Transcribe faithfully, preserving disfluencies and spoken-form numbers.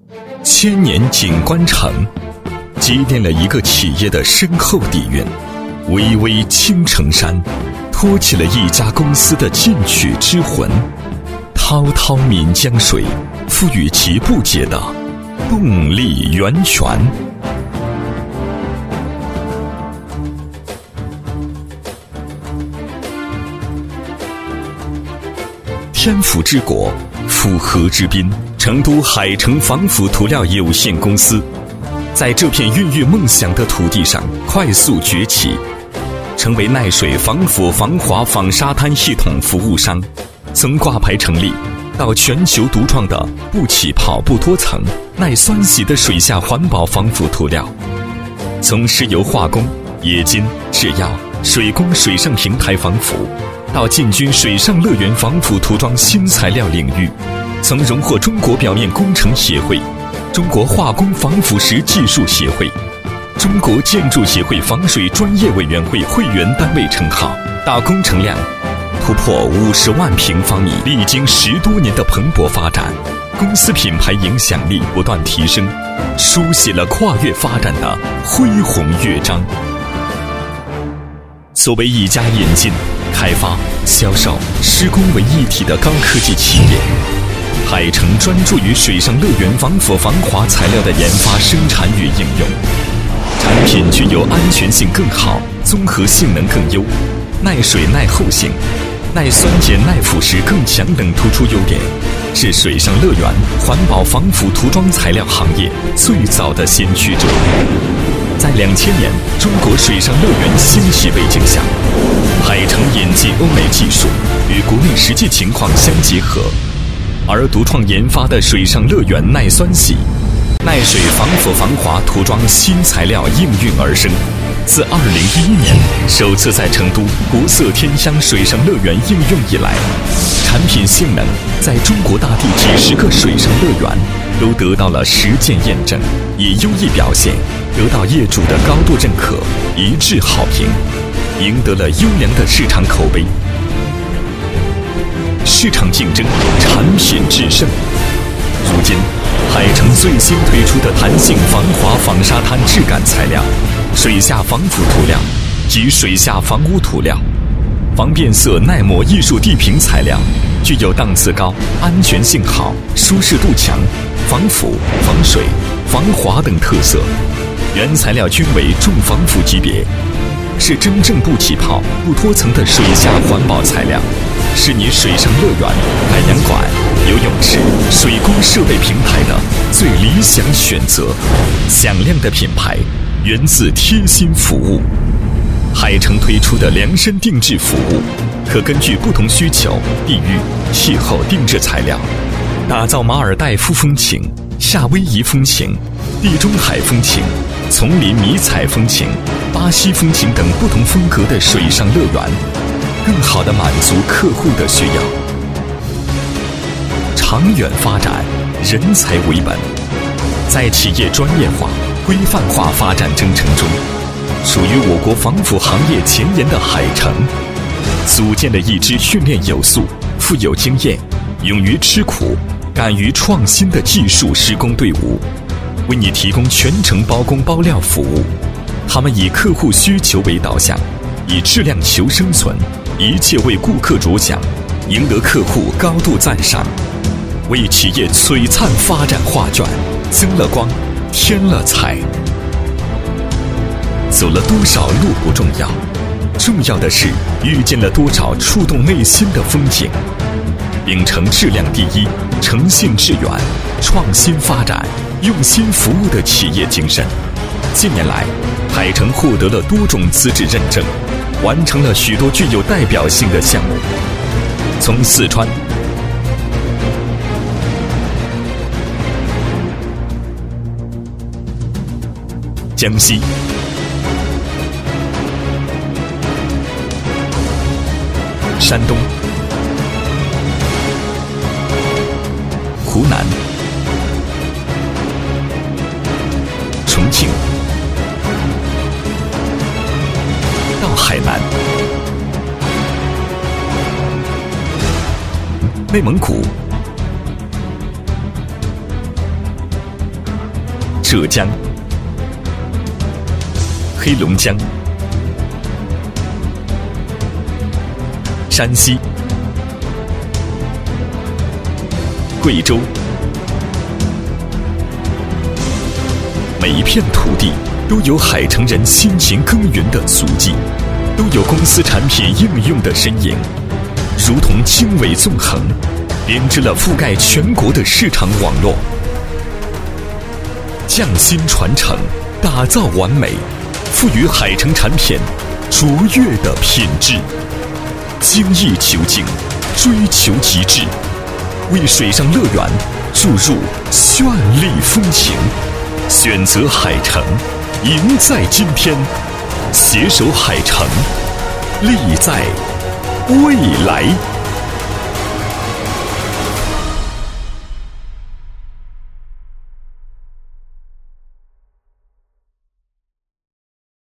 千年景观城，积淀了一个企业的深厚底蕴。巍巍青城山，托起了一家公司的进取之魂。滔滔岷江水，赋予其不竭的动力源泉。天府之国，富河之滨，成都海城防腐涂料有限公司，在这片孕育梦想的土地上快速崛起，成为耐水、防腐、防滑、防沙滩系统服务商。从挂牌成立到全球独创的不起泡、不脱层、耐酸洗的水下环保防腐涂料，从石油化工、冶金、制药、水工、水上平台防腐，到进军水上乐园防腐涂装新材料领域，曾荣获中国表面工程协会、中国化工防腐蚀技术协会、中国建筑协会防水专业委员会会员单位称号，到工程量突破五十万平方米，历经十多年的蓬勃发展，公司品牌影响力不断提升，书写了跨越发展的恢宏乐章。作为一家引进、开发、销售、施工为一体的高科技企业，海城专注于水上乐园防腐防滑材料的研发、生产与应用。产品具有安全性更好、综合性能更优、耐水耐候性、耐酸碱耐腐蚀更强等突出优点，是水上乐园环保防腐涂装材料行业最早的先驱者。在两千年中国水上乐园兴起背景下，海城引进欧美技术与国内实际情况相结合，而独创研发的水上乐园耐酸洗、耐水防腐防滑涂装新材料应运而生。自二零一一年首次在成都国色天香水上乐园应用以来，产品性能在中国大地几十个水上乐园都得到了实践验证，以优异表现得到业主的高度认可，一致好评，赢得了优良的市场口碑。市场竞争，产品制胜。如今，海城最新推出的弹性防滑防沙滩质感材料、水下防腐涂料及水下防污涂料、防变色耐磨艺术地坪材料，具有档次高、安全性好、舒适度强、防腐、防水、防滑等特色。原材料均为重防腐级别，是真正不起泡、不脱层的水下环保材料，是你水上乐园、海洋馆、游泳池、水工设备平台的最理想选择。响亮的品牌源自贴心服务。海城推出的量身定制服务，可根据不同需求、地域、气候定制材料，打造马尔代夫风情、夏威夷风情、地中海风情、丛林迷彩风情、巴西风情等不同风格的水上乐园，更好地满足客户的需要。长远发展，人才为本。在企业专业化、规范化发展征程中，属于我国防腐行业前沿的海城，组建了一支训练有素、富有经验、勇于吃苦、敢于创新的技术施工队伍，为你提供全程包工包料服务。他们以客户需求为导向，以质量求生存，一切为顾客着想，赢得客户高度赞赏，为企业璀璨发展画卷，增了光，添了彩。走了多少路不重要，重要的是遇见了多少触动内心的风景。秉承质量第一、诚信致远、创新发展、用心服务的企业精神，近年来，海城获得了多种资质认证，完成了许多具有代表性的项目。从四川、江西、山东、湖南、重庆，到海南、内蒙古、 浙江、黑龙江、山西、贵州，每一片土地都有海城人辛勤耕耘的足迹，都有公司产品应用的身影，如同经纬纵横，编织了覆盖全国的市场网络。匠心传承，打造完美，赋予海城产品卓越的品质。精益求精，追求极致，为水上乐园注入绚丽风情。选择海城，赢在今天，携手海城，利在未来。